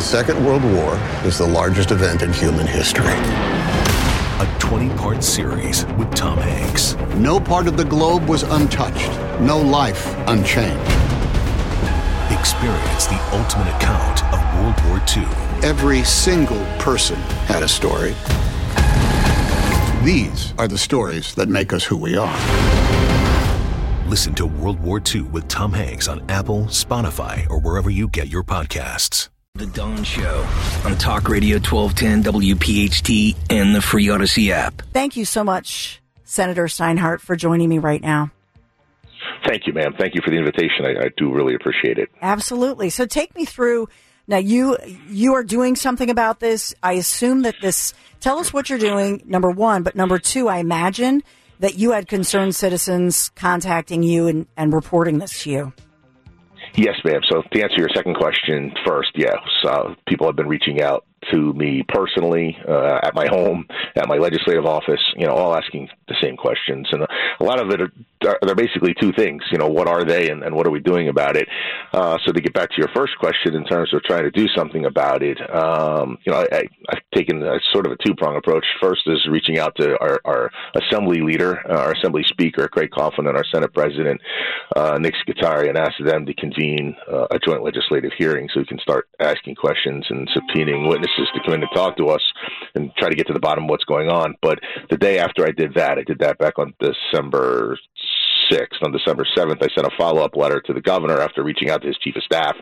Second World War is the largest event in human history. A 20-part series with Tom Hanks. No part of the globe was untouched. No life unchanged. Experience the ultimate account of World War II. Every single person had a story. These are the stories that make us who we are. Listen to World War II with Tom Hanks on Apple, Spotify, or wherever you get your podcasts. The Dawn Show on Talk Radio 1210 WPHT and the free Odyssey app. Thank you so much, Senator Steinhardt, for joining me right now. Thank you, ma'am. Thank you for the invitation. I do really appreciate it. Absolutely. So take me through. Now, you are doing something about this. I assume that tell us what you're doing, number one. But number two, I imagine that you had concerned citizens contacting you and reporting this to you. Yes, ma'am. So to answer your second question first, yes, people have been reaching out to me personally, at my home, at my legislative office, all asking the same questions. And a lot of it they're basically two things, what are they and what are we doing about it? So to get back to your first question in terms of trying to do something about it, I've taken a sort of a two-prong approach. First is reaching out to our assembly leader, our assembly speaker, Craig Coughlin, and our Senate president, Nick Scutari, and ask them to convene a joint legislative hearing so we can start asking questions and subpoenaing witnesses to come in and talk to us and try to get to the bottom of what's going on. But the day after I did that back on December 6th. On December 7th, I sent a follow-up letter to the governor after reaching out to his chief of staff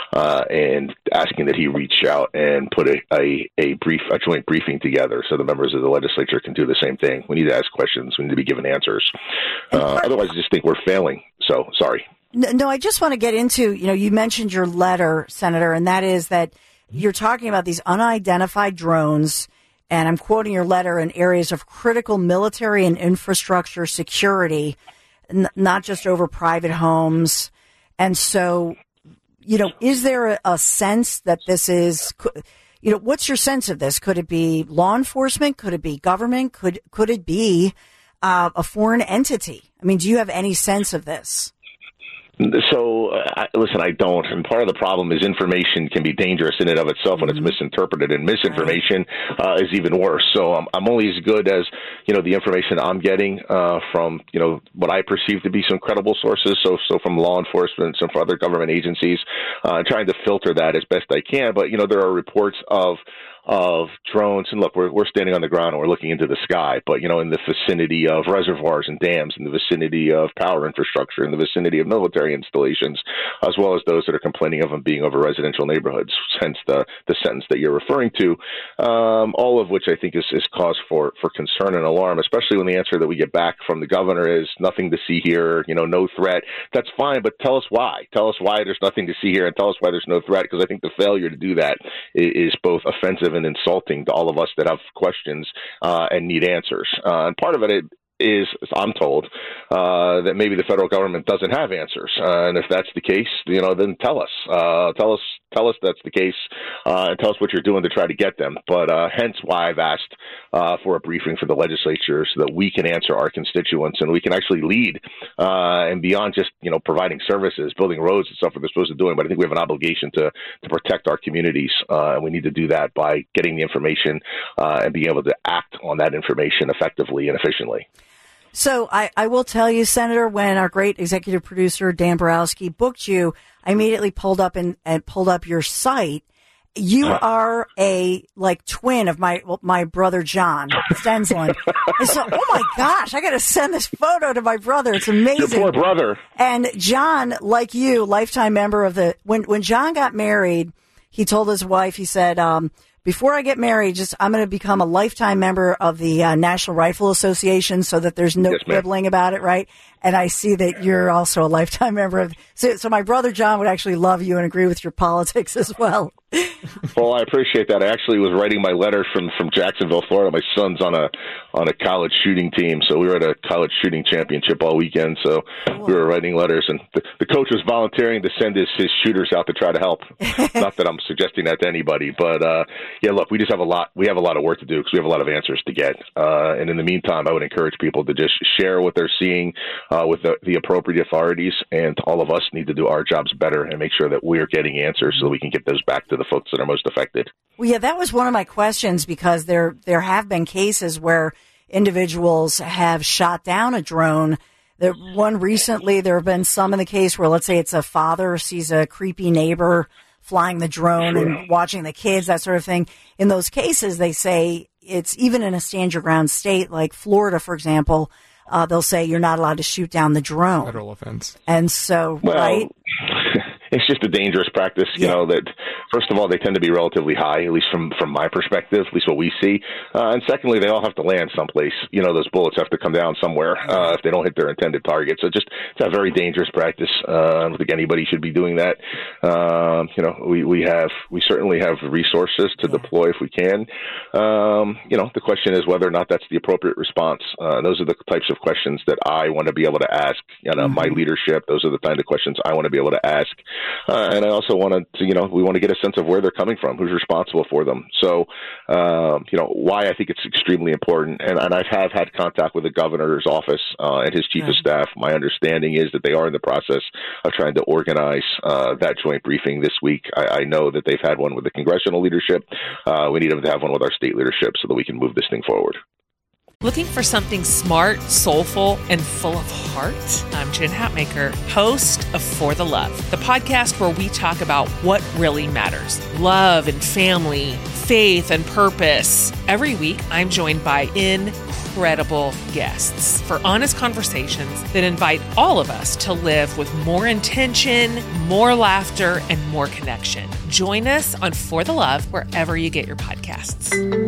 and asking that he reach out and put a joint briefing together so the members of the legislature can do the same thing. We need to ask questions. We need to be given answers. Otherwise, I just think we're failing. So, sorry. No, I just want to get into, you mentioned your letter, Senator, and that is that you're talking about these unidentified drones, and I'm quoting your letter, in areas of critical military and infrastructure security, not just over private homes. And so, is there a sense that this is, what's your sense of this? Could it be law enforcement? Could it be government? Could it be a foreign entity? I mean, do you have any sense of this? So, listen, I don't. And part of the problem is information can be dangerous in and of itself when it's misinterpreted, and misinformation is even worse. So I'm only as good as, the information I'm getting from, what I perceive to be some credible sources. So from law enforcement, some from other government agencies, trying to filter that as best I can. But, there are reports of drones, and look, we're standing on the ground and we're looking into the sky, but in the vicinity of reservoirs and dams, in the vicinity of power infrastructure, in the vicinity of military installations, as well as those that are complaining of them being over residential neighborhoods, hence the sentence that you're referring to, all of which I think is cause for concern and alarm, especially when the answer that we get back from the governor is nothing to see here, no threat. That's fine, but tell us why. Tell us why there's nothing to see here, and tell us why there's no threat, because I think the failure to do that is both offensive and insulting to all of us that have questions and need answers. And part of it is, I'm told, that maybe the federal government doesn't have answers. And if that's the case, then tell us. Tell us that's the case, and tell us what you're doing to try to get them. But hence why I've asked for a briefing for the legislature so that we can answer our constituents and we can actually lead and beyond just, providing services, building roads and stuff that they're supposed to do. But I think we have an obligation to protect our communities, and we need to do that by getting the information and being able to act on that information effectively and efficiently. So I will tell you, Senator, when our great executive producer, Dan Borowski, booked you, I immediately pulled up and pulled up your site. You are a twin of my brother, John Stensland. And so, oh my gosh, I got to send this photo to my brother. It's amazing. Your poor brother. And John, like you, lifetime member of when John got married, he told his wife, he said, before I get married, I'm going to become a lifetime member of the National Rifle Association so that there's no quibbling about it, right? And I see that you're also a lifetime member of. So my brother John would actually love you and agree with your politics as well. Well, I appreciate that. I actually was writing my letter from Jacksonville, Florida. My son's on a college shooting team, so we were at a college shooting championship all weekend. So we were writing letters, and the coach was volunteering to send his shooters out to try to help. Not that I'm suggesting that to anybody, but yeah, look, we just have a lot. We have a lot of work to do because we have a lot of answers to get. And in the meantime, I would encourage people to just share what they're seeing with the appropriate authorities, and all of us need to do our jobs better and make sure that we're getting answers so that we can get those back to the folks that are most affected. Well, yeah, that was one of my questions, because there have been cases where individuals have shot down a drone. One recently, there have been some in the case where, let's say it's a father sees a creepy neighbor flying the drone and watching the kids, that sort of thing. In those cases, they say it's even in a stand your ground state like Florida, for example, they'll say you're not allowed to shoot down the drone. Federal offense. And so, right? It's just a dangerous practice, you know, that first of all, they tend to be relatively high, at least from my perspective, at least what we see. And secondly, they all have to land someplace. You know, those bullets have to come down somewhere if they don't hit their intended target. So it's a very dangerous practice. I don't think anybody should be doing that. You know, we certainly have resources to deploy if we can. You know, the question is whether or not that's the appropriate response. Those are the types of questions that I want to be able to ask. You know, my leadership, those are the kind of questions I want to be able to ask. And I also want to, you know, we want to get a sense of where they're coming from, who's responsible for them. So, you know, why I think it's extremely important. And I have had contact with the governor's office and his chief of staff. My understanding is that they are in the process of trying to organize that joint briefing this week. I know that they've had one with the congressional leadership. We need them to have one with our state leadership so that we can move this thing forward. Looking for something smart, soulful, and full of heart? I'm Jen Hatmaker, host of For the Love, the podcast where we talk about what really matters: love and family, faith and purpose. Every week, I'm joined by incredible guests for honest conversations that invite all of us to live with more intention, more laughter, and more connection. Join us on For the Love wherever you get your podcasts.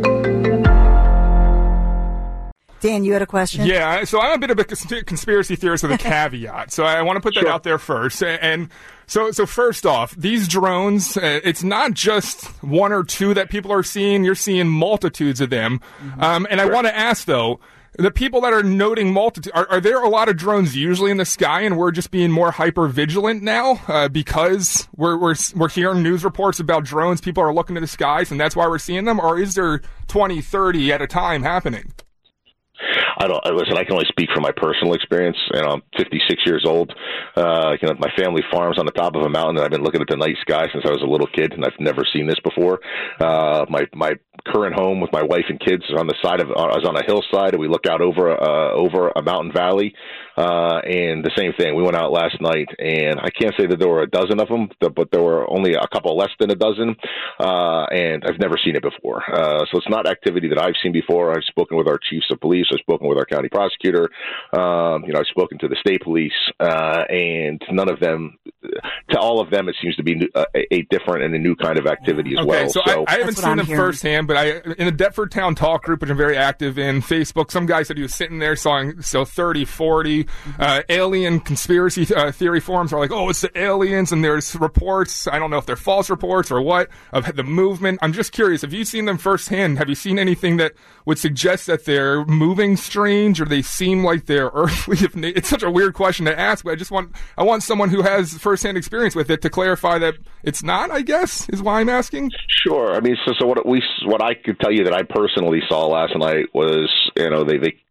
Dan, you had a question? Yeah, so I'm a bit of a conspiracy theorist with a caveat. So I want to put that out there first. And so first off, these drones, it's not just one or two that people are seeing. You're seeing multitudes of them. And I want to ask, though, the people that are noting multitude, are there a lot of drones usually in the sky, and we're just being more hyper vigilant now because we're hearing news reports about drones? People are looking to the skies, and that's why we're seeing them? Or is there 20, 30 at a time happening? Listen, I can only speak from my personal experience. You know, I'm 56 years old. You know, my family farms on the top of a mountain, and I've been looking at the night sky since I was a little kid, and I've never seen this before. My current home with my wife and kids is on the side of, I was on a hillside, and we look out over a mountain valley. And the same thing, we went out last night, and I can't say that there were a dozen of them, but there were only a couple less than a dozen, and I've never seen it before. So it's not activity that I've seen before. I've spoken with our chiefs of police. I've spoken with our county prosecutor. You know, I've spoken to the state police, and none of them, to all of them, it seems to be a different and a new kind of activity as well. So I haven't seen them firsthand, but in the Deptford Town Talk group, which I'm very active in, Facebook, some guy said he was sitting there saw 30, 40 alien conspiracy theory forums are like, oh, it's the aliens, and there's reports, I don't know if they're false reports or what, of the movement. I'm just curious, have you seen them firsthand? Have you seen anything that would suggest that they're moving strange, or they seem like they're earthly? It's such a weird question to ask, but I want someone who has firsthand experience with it to clarify that it's not, I guess, is why I'm asking. Sure. I mean, so what I could tell you that I personally saw last night was, you know,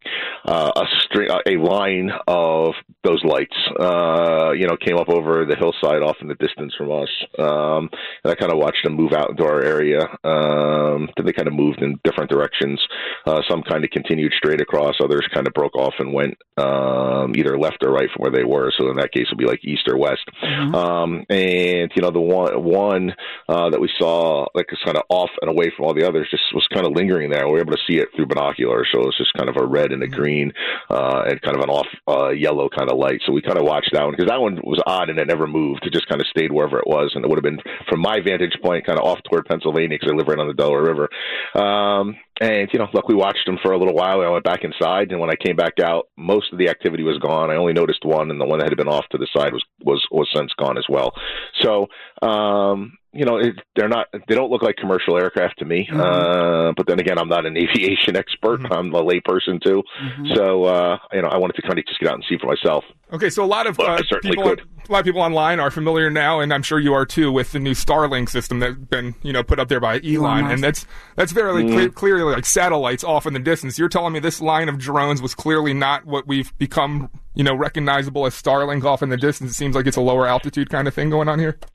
a line of those lights, you know, came up over the hillside off in the distance from us. And I kind of watched them move out into our area. Then they kind of moved in different directions. Some kind of continued straight across. Others kind of broke off and went either left or right from where they were. So in that case, it would be like east or west. And, you know, the one that we saw, like, it's kind of off and away from all the others, just was kind of lingering there. We were able to see it through binoculars. So it was just kind of a red and a green and kind of an off yellow kind of light. So we kind of watched that one because that one was odd and it never moved. It just kind of stayed wherever it was. And it would have been, from my vantage point, kind of off toward Pennsylvania because I live right on the Delaware River. And, you know, look, we watched them for a little while. I went back inside, and when I came back out, most of the activity was gone. I only noticed one, and the one that had been off to the side was since gone as well. So, you know, they don't look like commercial aircraft to me. But then again, I'm not an aviation expert. I'm a lay person too. So, you know, I wanted to kind of just get out and see for myself. Okay, so a lot of people online are familiar now, and I'm sure you are too, with the new Starlink system that's been, you know, put up there by Elon, and that's very clearly like satellites off in the distance. You're telling me this line of drones was clearly not what we've become, you know, recognizable as Starlink off in the distance. It seems like it's a lower altitude kind of thing going on here.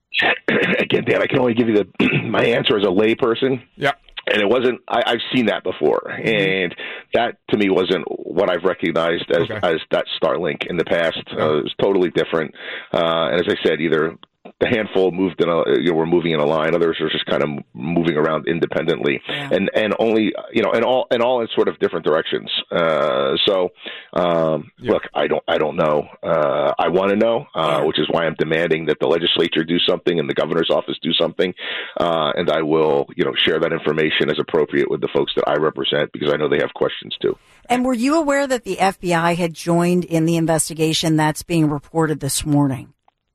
Again, Dan, I can only give you my answer as a layperson. Yeah. And it wasn't. I've seen that before, and that to me wasn't what I've recognized as that Starlink in the past. It was totally different. And as I said, either the handful moved were moving in a line, others are just kind of moving around independently, and only in all in sort of different directions. Look, I don't know. I want to know, which is why I'm demanding that the legislature do something and the governor's office do something, and I will share that information as appropriate with the folks that I represent, because I know they have questions too. And were you aware that the FBI had joined in the investigation that's being reported this morning?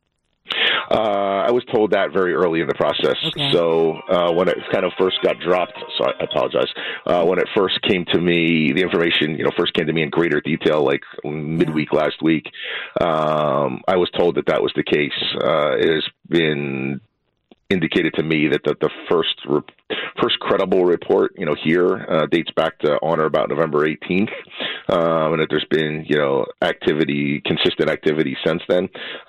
I was told that very early in the process. Okay. So when it kind of first got dropped, so I apologize. When it first came to me, the information first came to me in greater detail, like midweek last week. I was told that was the case. It has been indicated to me that the first credible report, here dates back to on or about November 18th, and that there's been, consistent activity since then.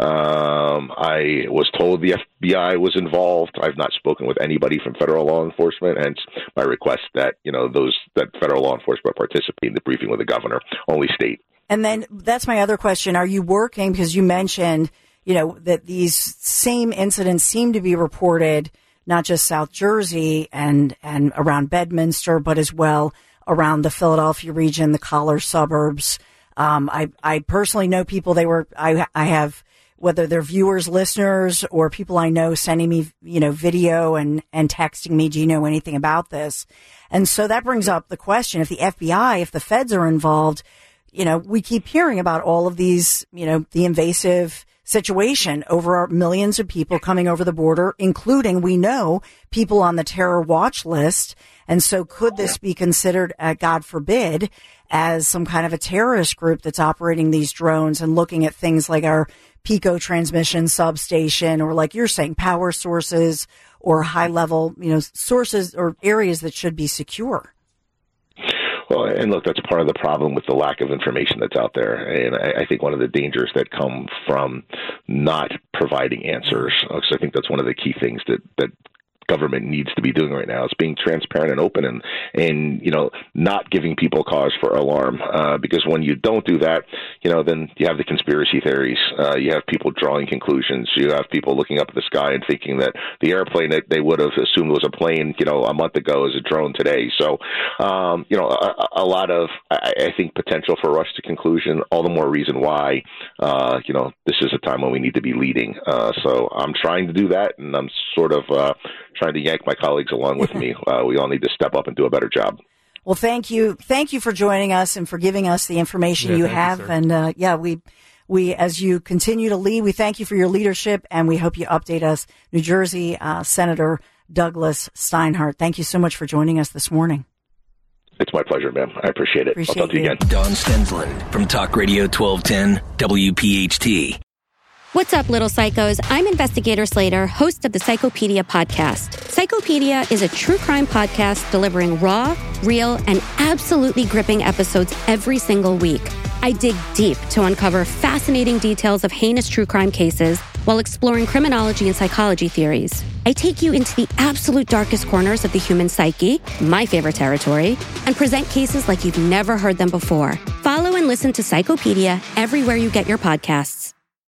I was told the FBI was involved. I've not spoken with anybody from federal law enforcement, hence my request that, that federal law enforcement participate in the briefing with the governor, only state. And then that's my other question. Are you working, because you mentioned that these same incidents seem to be reported, not just South Jersey and around Bedminster, but as well around the Philadelphia region, the collar suburbs. I personally know people, I have, whether they're viewers, listeners, or people I know sending me, video and texting me, do you know anything about this? And so that brings up the question, if the FBI, if the feds are involved, we keep hearing about all of these, the invasive situation over our millions of people coming over the border, including, we know, people on the terror watch list. And so could this be considered, God forbid, as some kind of a terrorist group that's operating these drones and looking at things like our Pico transmission substation, or like you're saying, power sources or high level, sources or areas that should be secure? Well, and look, that's part of the problem with the lack of information that's out there. And I think one of the dangers that come from not providing answers, because I think that's one of the key things that government needs to be doing right now, is being transparent and open and not giving people cause for alarm. Because when you don't do that, then you have the conspiracy theories. You have people drawing conclusions. You have people looking up at the sky and thinking that the airplane that they would have assumed was a plane, a month ago is a drone today. So, a lot of, I think, potential for rush to conclusion, all the more reason why, this is a time when we need to be leading. So I'm trying to do that, and I'm sort of trying to yank my colleagues along with me. We all need to step up and do a better job. Well, thank you. Thank you for joining us and for giving us the information you have. We, as you continue to lead, we thank you for your leadership, and we hope you update us. New Jersey Senator Douglas Steinhardt, thank you so much for joining us this morning. It's my pleasure, ma'am. I appreciate it. I'll talk to you again. Don Stensland from Talk Radio 1210 WPHT. What's up, little psychos? I'm Investigator Slater, host of the Psychopedia podcast. Psychopedia is a true crime podcast delivering raw, real, and absolutely gripping episodes every single week. I dig deep to uncover fascinating details of heinous true crime cases while exploring criminology and psychology theories. I take you into the absolute darkest corners of the human psyche, my favorite territory, and present cases like you've never heard them before. Follow and listen to Psychopedia everywhere you get your podcasts.